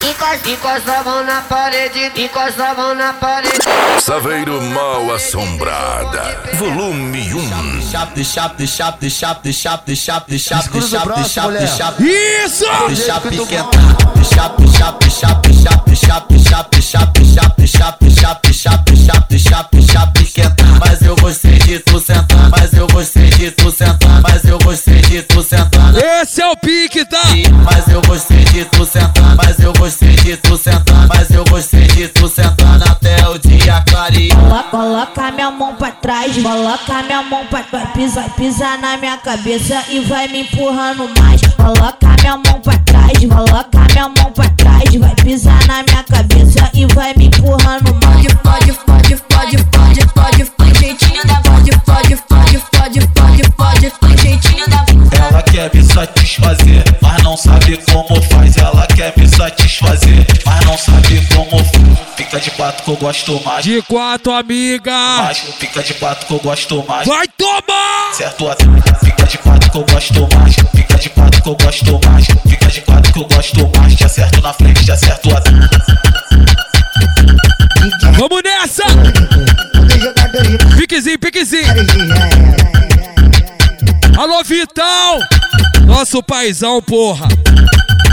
Encosta a mão na parede, encosta a mão na parede. Saveiro Mal Assombrada, volume 1. Isso! Mas eu gostei de tu sentar, mas eu gostei de tu sentar, mas eu gostei de tu sentar. Esse é o pique, tá? Mas eu gostei de tu sentar, mas eu gostei de tu sentar, mas eu gostei de tu sentar até o dia clarear. Coloca minha mão pra trás, coloca minha mão pra trás, pisa na minha cabeça e vai me empurrando mais. Coloca minha mão pra trás, coloca minha mão pra trás, vai pisar na minha cabeça e vai me empurrando mais. Pode, jeitinho da pode, jeitinho da. Ela quer me satisfazer, mas não sabe como faz. Ela quer me satisfazer, mas não sabe como faz. Fica de quatro que eu gosto mais. De quatro, amiga. Mas fica de quatro que eu gosto mais. Vai tomar! Certo, fica de quatro que eu gosto mais. Fica de quatro que eu gosto mais. Fica de quatro que eu gosto mais. Te acerto na frente, te acerto atrás. Vamos nessa! Piquezinho, piquezinho. Alô, Vitão! Nosso paizão, porra.